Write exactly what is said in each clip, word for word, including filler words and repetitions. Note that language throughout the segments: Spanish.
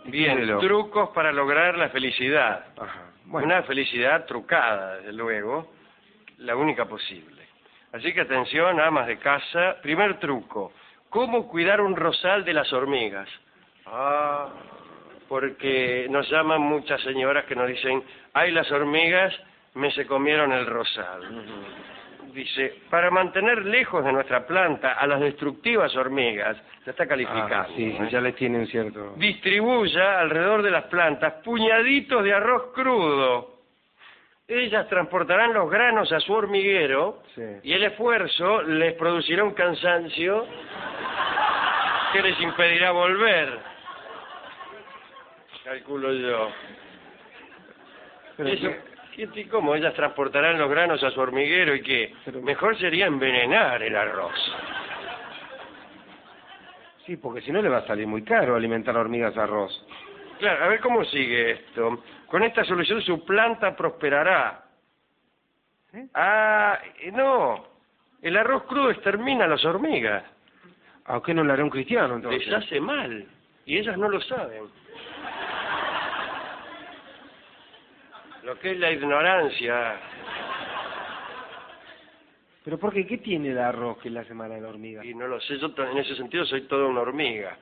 Bien, Dímelo. trucos para lograr la felicidad. Ajá. Bueno. Una felicidad trucada, desde luego, la única posible. Así que atención, amas de casa. Primer truco, ¿cómo cuidar un rosal de las hormigas? Ah, porque nos llaman muchas señoras que nos dicen, ay, las hormigas me se comieron el rosal. Uh-huh. Dice, para mantener lejos de nuestra planta a las destructivas hormigas, ya está calificando. Ah, sí, ¿eh? ya le tiene un cierto... Distribuya alrededor de las plantas puñaditos de arroz crudo. Ellas transportarán los granos a su hormiguero, sí, y el esfuerzo les producirá un cansancio que les impedirá volver. Calculo yo. Pero Eso, que... ¿qué, ¿Cómo? Ellas transportarán los granos a su hormiguero y qué. Pero... mejor sería envenenar el arroz. Sí, porque si no le va a salir muy caro alimentar hormigas a arroz. Claro, a ver cómo sigue esto. Con esta solución su planta prosperará. ¿Eh? Ah, no. El arroz crudo extermina a las hormigas. ¿A qué no le hará un cristiano entonces? Les hace mal. Y ellas no lo saben. Lo que es la ignorancia. ¿Pero por qué? ¿Qué tiene el arroz que le hace mal a la hormiga? Y no lo sé, yo en ese sentido soy toda una hormiga.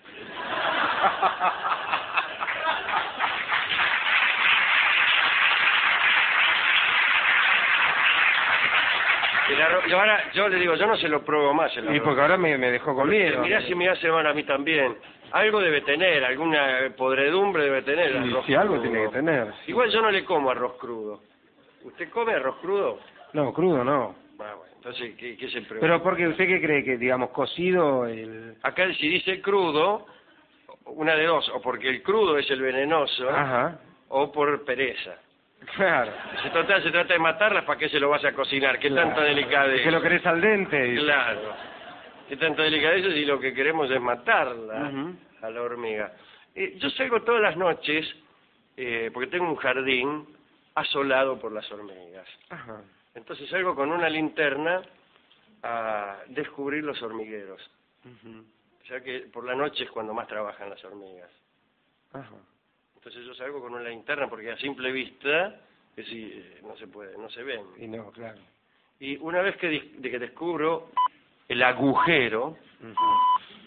El arroz, y ahora yo le digo, yo no se lo pruebo más el arroz. Y porque ahora me, me dejó con miedo. Mirá si me hace mal a mí también. Algo debe tener, alguna podredumbre debe tener el arroz. Sí, sí, algo tiene que tener. Sí. Igual yo no le como arroz crudo. ¿Usted come arroz crudo? No, crudo no. Ah, bueno, entonces, ¿qué, qué se pregunta? Pero porque usted qué cree, que digamos cocido el... Acá si dice crudo, una de dos, o porque el crudo es el venenoso, ajá, o por pereza. Claro. Se trata, se trata de matarlas, ¿para qué se lo vas a cocinar? ¿Qué claro. tanta delicadeza? Que lo querés al dente. Dice. Claro. ¿Qué tanta delicadeza si lo que queremos es matarla, uh-huh, a la hormiga? Eh, yo salgo todas las noches, eh, porque tengo un jardín asolado por las hormigas. Ajá. Entonces salgo con una linterna a descubrir los hormigueros. Uh-huh. Ya que por la noche es cuando más trabajan las hormigas. Ajá. Entonces yo salgo con una linterna porque a simple vista que sí, eh, no se puede, no se ven. Y no, claro. Y una vez que, de que descubro el agujero, uh-huh,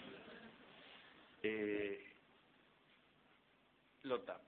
eh, lo tapo.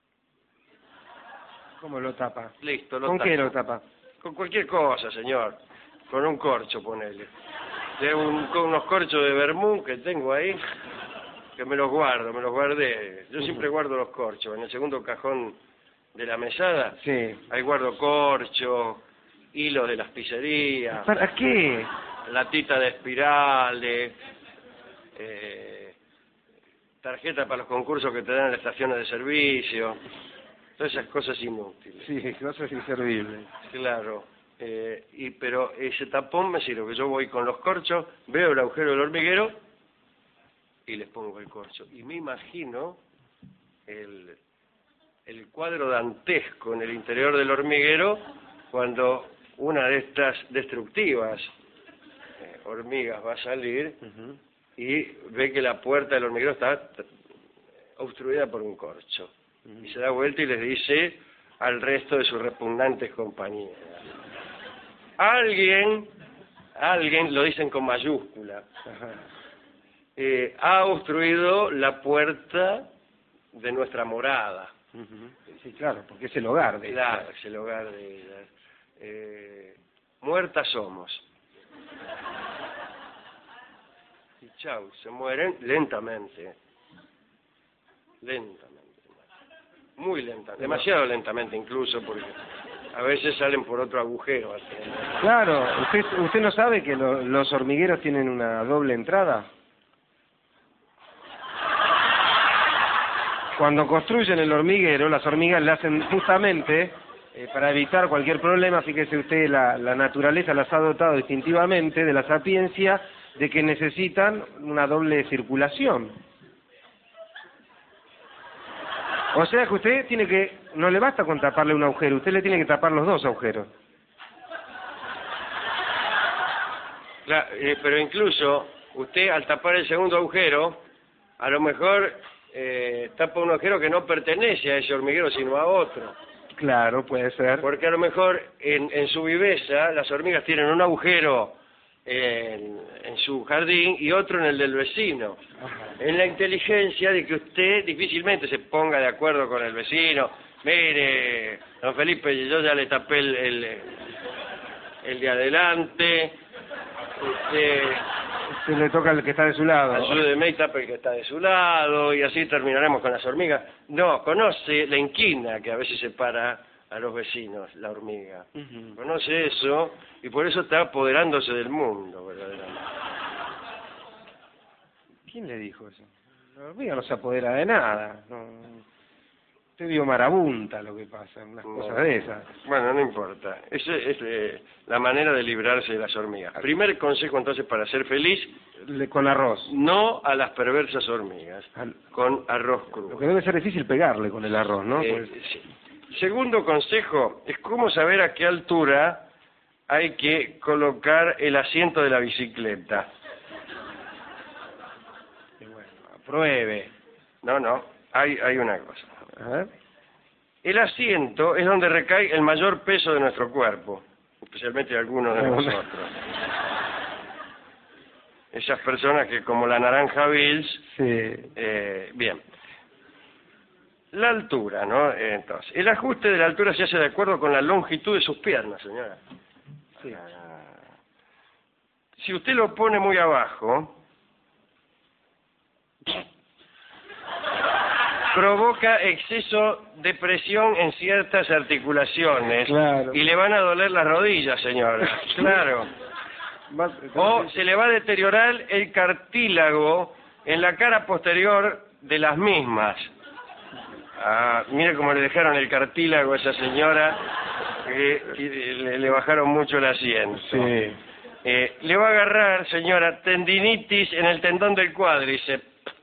¿Cómo lo tapa? Listo, lo ¿Con tapo. qué lo tapa? Con cualquier cosa, señor. Con un corcho, ponele. De un, con unos corchos de vermú que tengo ahí, que me los guardo, me los guardé. Yo uh-huh, siempre guardo los corchos. En el segundo cajón de la mesada, sí, ahí guardo corchos, hilos de las pizzerías. ¿Para qué? Latita de espirales, eh, tarjeta para los concursos que te dan en las estaciones de servicio. Todas esas cosas inútiles. Sí, cosas inservibles. Claro. Eh, y pero ese tapón me sirve, que yo voy con los corchos, veo el agujero del hormiguero y les pongo el corcho. Y me imagino el, el cuadro dantesco en el interior del hormiguero cuando una de estas destructivas eh, hormigas va a salir uh-huh, y ve que la puerta del hormiguero está obstruida por un corcho. Uh-huh. Y se da vuelta y les dice al resto de sus repugnantes compañeras: Alguien, alguien, lo dicen con mayúscula, eh, ha obstruido la puerta de nuestra morada. Uh-huh. Sí, claro, porque es el hogar de Claro, ellas. es el hogar de ellas. Eh, muertas somos. Y chau, se mueren lentamente. Lentamente. Muy lentamente, demasiado lentamente incluso, porque a veces salen por otro agujero. Así. Claro, ¿usted, usted no sabe que lo, los hormigueros tienen una doble entrada? Cuando construyen el hormiguero, las hormigas le hacen justamente, eh, para evitar cualquier problema, fíjese usted, la, la naturaleza las ha dotado distintivamente de la sapiencia de que necesitan una doble circulación. O sea que usted tiene que, no le basta con taparle un agujero, usted le tiene que tapar los dos agujeros. Claro, eh, pero incluso usted al tapar el segundo agujero, a lo mejor eh, tapa un agujero que no pertenece a ese hormiguero, sino a otro. Claro, puede ser. Porque a lo mejor en, en su viveza las hormigas tienen un agujero en, en su jardín y otro en el del vecino. Ajá. En la inteligencia de que usted difícilmente se ponga de acuerdo con el vecino. Mire, don Felipe, yo ya le tapé el, el, el de adelante. Usted, Se le toca al que está de su lado. ayúdeme y tape el que está de su lado, y así terminaremos con las hormigas. No, conoce la inquina que a veces separa a los vecinos, la hormiga. Uh-huh. Conoce eso, y por eso está apoderándose del mundo, verdaderamente. ¿Quién le dijo eso? La hormiga no se apodera de nada. No. Usted vio marabunta lo que pasa, unas No. cosas de esas. Bueno, no importa. Esa es eh, la manera de librarse de las hormigas. Primer consejo, entonces, para ser feliz: Le, con arroz. no a las perversas hormigas, Al- con arroz crudo. Lo que debe ser difícil pegarle con el arroz, ¿no? Eh, Pues- sí. Segundo consejo es cómo saber a qué altura hay que colocar el asiento de la bicicleta. y bueno, apruebe. No, no, hay, hay una cosa. A ver. El asiento es donde recae el mayor peso de nuestro cuerpo, especialmente de algunos de Bueno. nosotros. Esas personas que, como la naranja Bills, Sí. eh, bien. La altura, ¿no? Eh, Entonces, el ajuste de la altura se hace de acuerdo con la longitud de sus piernas, señora. Sí. Ah. Si usted lo pone muy abajo, provoca exceso de presión en ciertas articulaciones. Claro. Y le van a doler las rodillas, señora. Claro. Más- O se le va a deteriorar el cartílago en la cara posterior de las mismas. Ah, mire cómo le dejaron el cartílago a esa señora, que, que le, le bajaron mucho el asiento. Sí. Eh, le va a agarrar, señora, tendinitis en el tendón del cuádriceps.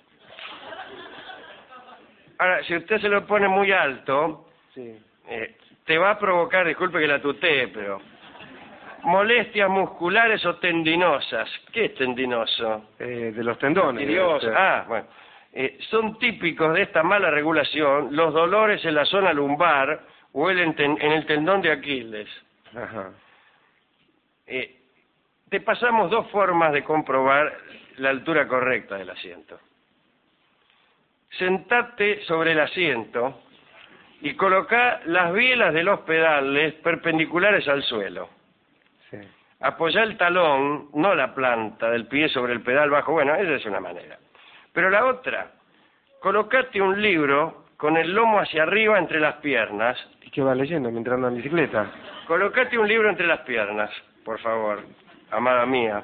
Ahora, si usted se lo pone muy alto, Sí. eh, te va a provocar, disculpe que la tutee, pero molestias musculares o tendinosas. ¿Qué es tendinoso? Eh, de los tendones. Dios, debe ser. ah, bueno. Eh, son típicos de esta mala regulación los dolores en la zona lumbar o el enten- en el tendón de Aquiles. Ajá. Eh, te pasamos dos formas de comprobar la altura correcta del asiento. Sentate sobre el asiento y coloca las bielas de los pedales perpendiculares al suelo. Sí. Apoyá el talón, no la planta del pie sobre el pedal bajo. Bueno, esa es una manera. Pero la otra, colocate un libro con el lomo hacia arriba entre las piernas. ¿Y qué va leyendo mientras anda en bicicleta? Colocate un libro entre las piernas, por favor, amada mía.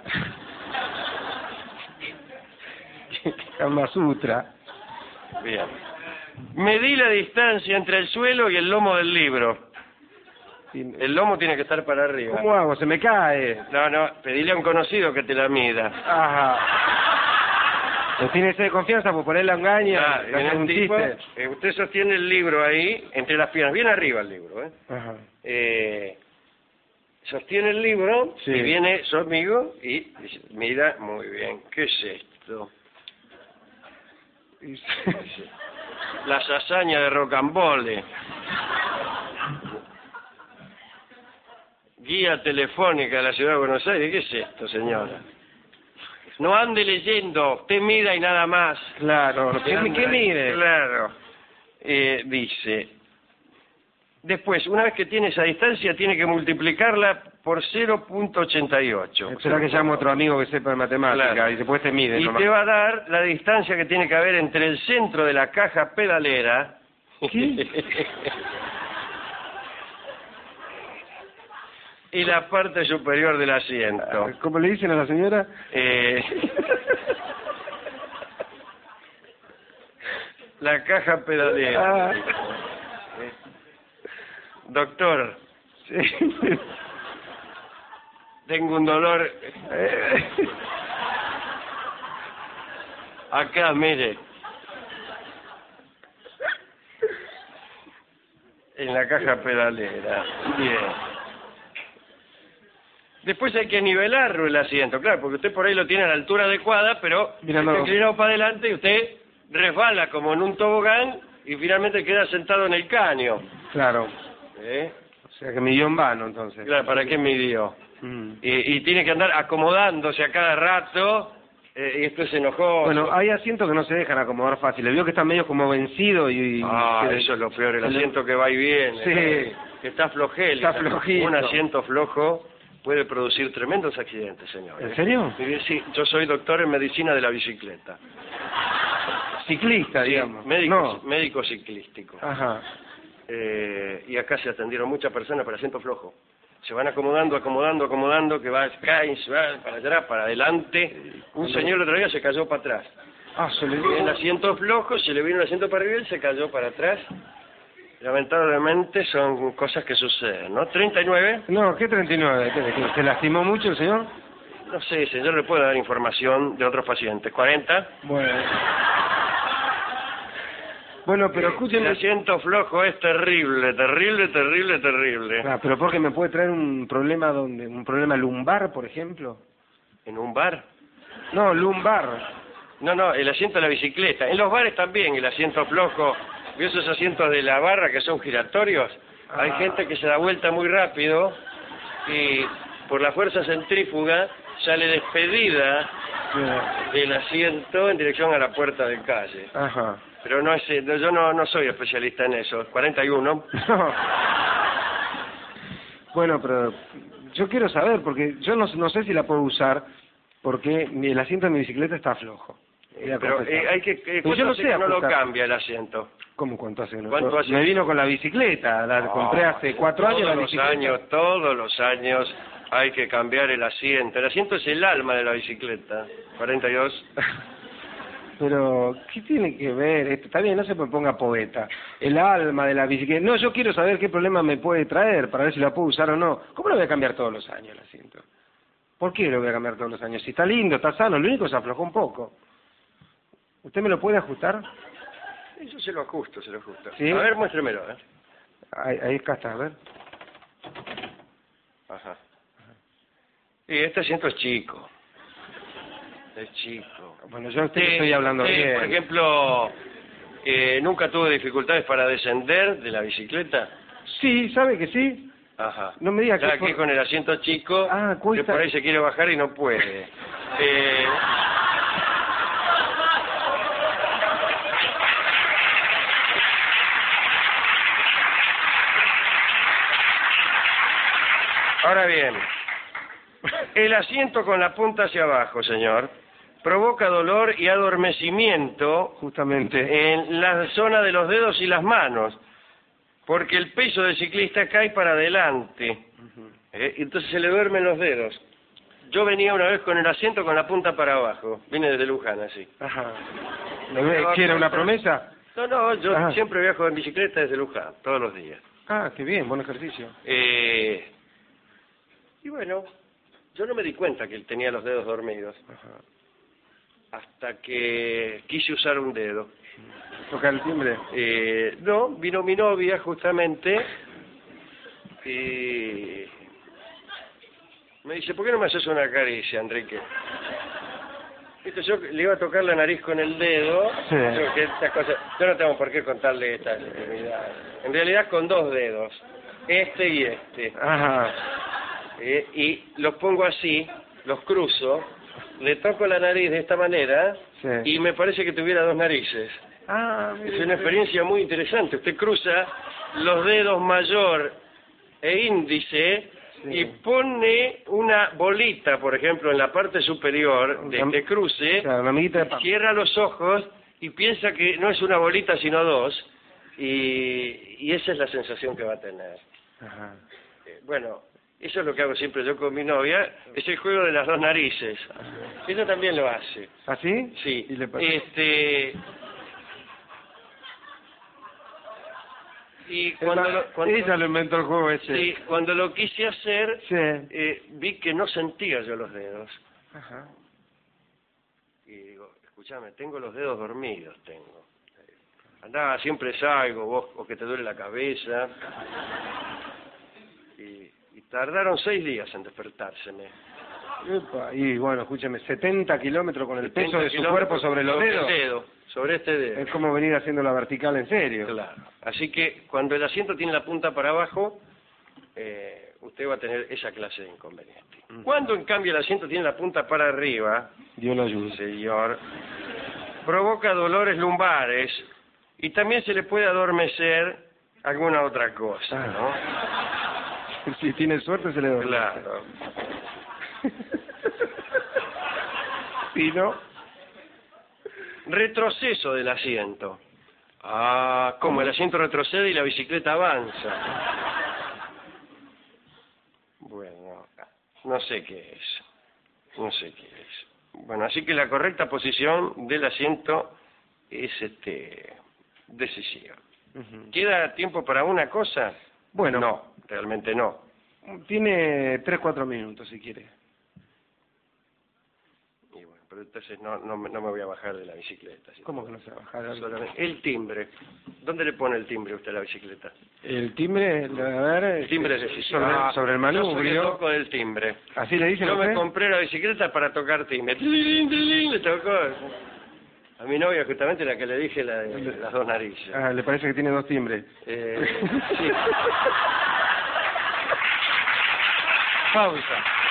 Kama Sutra. Bien. Medí la distancia entre el suelo y el lomo del libro. Y- El lomo tiene que estar para arriba. ¿Cómo hago? Se me cae. No, no, pedile a un conocido que te la mida. Ajá. No tiene sed de confianza por ponerla engaña. Ah, le viene hace un un tipo, chiste. eh, usted sostiene el libro ahí, entre las piernas, bien arriba el libro, ¿eh? Ajá. Eh, sostiene el libro Sí. y viene su amigo y dice, mira, muy bien, ¿qué es esto? Y- Las hazañas de Rocambole. Guía telefónica de la Ciudad de Buenos Aires, ¿qué es esto, señora? No ande leyendo, usted mida y nada más. Claro. ¿Qué, qué mide? Claro. Eh, dice, después, una vez que tiene esa distancia, tiene que multiplicarla por cero punto ochenta y ocho. Espera que llame otro amigo que sepa de matemática Claro. y después te mide. Y nomás. te va a dar la distancia que tiene que haber entre el centro de la caja pedalera y la parte superior del asiento. ¿Cómo le dicen a la señora? Eh, la caja pedalera. Ah. Eh, Doctor, Sí. tengo un dolor. Eh, Acá, mire. En la caja pedalera. Bien. Después hay que nivelarlo el asiento, claro, porque usted por ahí lo tiene a la altura adecuada, pero Mirando- está inclinado para adelante y usted resbala como en un tobogán y finalmente queda sentado en el caño. Claro. ¿Eh? O sea que midió en vano, entonces. Claro, ¿para qué midió? Mm. Y, y tiene que andar acomodándose a cada rato, eh, y después se enojó. Bueno, hay asientos que no se dejan acomodar fácil. Le vio que están medio como vencidos y... y Ah, que- eso es lo peor, el se le- asiento que va y viene. Sí. Que está flojel. Está flojito. Un asiento flojo puede producir tremendos accidentes, señor. ¿En serio? Mire, sí, yo soy doctor en medicina de la bicicleta. Ciclista, Sí, digamos. médico, No. médico ciclístico. Ajá. Eh, y acá se atendieron muchas personas para asiento flojo. Se van acomodando, acomodando, acomodando, que va, caen, se va para atrás, para adelante. Un señor el otro día se cayó para atrás. Ah, se le En dio... asiento flojo, se le vino el asiento para arriba y se cayó para atrás. Lamentablemente son cosas que suceden, ¿no? treinta y nueve. No, ¿qué treinta y nueve? ¿Qué- qué- ¿Se lastimó mucho el señor? No sé, señor, le puedo dar información de otros pacientes. cuarenta. Bueno. Bueno, pero El escúcheme... asiento flojo es terrible, terrible, terrible, terrible. Ah, pero porque me puede traer un problema donde... un problema lumbar, por ejemplo. ¿En un bar? No, lumbar. No, no, el asiento de la bicicleta. En los bares también, el asiento flojo. ¿Vio esos asientos de la barra que son giratorios? Hay Ah. gente que se da vuelta muy rápido y por la fuerza centrífuga sale despedida del asiento en dirección a la puerta de calle. Ajá. Pero no es, no, yo no, no soy especialista en eso. cuarenta y uno. No. Bueno, pero yo quiero saber, porque yo no, no sé si la puedo usar, porque mi- el asiento de mi bicicleta está flojo. Voy a Pero confesar. eh, hay que... eh, Pues ¿cuánto yo no hace sé que no lo ajustar. cambia el asiento? ¿Cómo cuánto hace? que no? ¿Cuánto hace? Me vino con la bicicleta, la compré hace cuatro años la Todos los bicicleta. años, todos los años hay que cambiar el asiento. El asiento es el alma de la bicicleta. cuarenta y dos. Pero, ¿qué tiene que ver esto? Está bien, no se me ponga poeta. El alma de la bicicleta. No, yo quiero saber qué problema me puede traer para ver si la puedo usar o no. ¿Cómo lo voy a cambiar todos los años el asiento? ¿Por qué lo voy a cambiar todos los años? Si está lindo, está sano, lo único se aflojó un poco. ¿Usted me lo puede ajustar? Eso se lo ajusto, se lo ajusto. ¿Sí? A ver, muéstremelo, ¿eh? Ahí, ahí acá está, a ver. Ajá. Y este asiento es chico. Es chico. Bueno, yo a usted le Sí, estoy hablando sí, bien. Por ejemplo, eh, ¿nunca tuvo dificultades para descender de la bicicleta? Sí, ¿sabe que sí? Ajá. No me diga Ya que... aquí por- con el asiento chico, Ah, que cuesta- por ahí se quiere bajar y no puede. Eh, Ahora bien, el asiento con la punta hacia abajo, señor, provoca dolor y adormecimiento Justamente. en la zona de los dedos y las manos, porque el peso del ciclista cae para adelante, ¿eh? Entonces se le duermen los dedos. Yo venía una vez con el asiento con la punta para abajo, vine desde Luján así. Ajá. ¿Lo ve- ¿Quiere una promesa? No, no, yo Ajá. siempre viajo en bicicleta desde Luján, todos los días. Ah, qué bien, buen ejercicio. Eh, y bueno, yo no me di cuenta que él tenía los dedos dormidos, Ajá. hasta que quise usar un dedo. Toca el timbre. Eh, no, vino mi novia justamente y me dice, ¿por qué no me haces una caricia, Enrique? Viste, yo le iba a tocar la nariz con el dedo, Sí. yo, que estas cosas, yo no tengo por qué contarle estas intimidades. En realidad con dos dedos, este y este, Ajá. eh, y los pongo así, los cruzo, le toco la nariz de esta manera Sí. y me parece que tuviera dos narices. Ah, Es una experiencia muy interesante. Usted cruza los dedos mayor e índice Sí. y pone una bolita, por ejemplo, en la parte superior de Una- este cruce, Claro, una amiguita de pan. cierra los ojos y piensa que no es una bolita sino dos, y, y esa es la sensación que va a tener. Ajá. Eh, bueno, eso es lo que hago siempre yo con mi novia, es el juego de las dos narices. Ella también lo hace. ¿Así? Sí, ¿Y le pasa? este... Y cuando lo, cuando, Ella lo inventó el juego ese. sí, cuando lo quise hacer, Sí. eh, vi que no sentía yo los dedos. Ajá. Y digo, escúchame, tengo los dedos dormidos, tengo. Andá, siempre salgo, vos, o que te duele la cabeza. Y, y tardaron seis días en despertárseme. Epa, y bueno, escúcheme, setenta kilómetros con el peso setenta de su kilómetros cuerpo sobre los sobre el dedos. dedo. sobre este dedo. Es como venir haciendo la vertical en serio. Claro. Así que cuando el asiento tiene la punta para abajo, eh, usted va a tener esa clase de inconveniente. Mm. Cuando en cambio el asiento tiene la punta para arriba, Dios lo ayude. señor, provoca dolores lumbares y también se le puede adormecer alguna otra cosa, ¿no? Si tiene suerte se le duerme. Claro. Si no, Retroceso del asiento. Ah, como el asiento retrocede y la bicicleta avanza. Bueno, no sé qué es. No sé qué es. Bueno, así que la correcta posición del asiento es este decisiva. uh-huh. ¿Queda tiempo para una cosa? Bueno. No, realmente no. Tiene tres, cuatro minutos si quiere. Y bueno, pero entonces no, no, me- no me voy a bajar de la bicicleta. ¿sí? ¿Cómo que no se va a bajar? Solamente- El timbre. ¿Dónde le pone el timbre usted a la bicicleta? El timbre, a ver... El timbre es decisivo. sobre, Ah, sobre el Yo soy el manubrio. loco del timbre. ¿Así le dicen Yo a me usted? compré la bicicleta para tocar timbre. Tilín, tilín, le tocó. A mi novia justamente la que le dije la de las dos narices. Ah, ¿le parece que tiene dos timbres? Eh, sí. Pausa.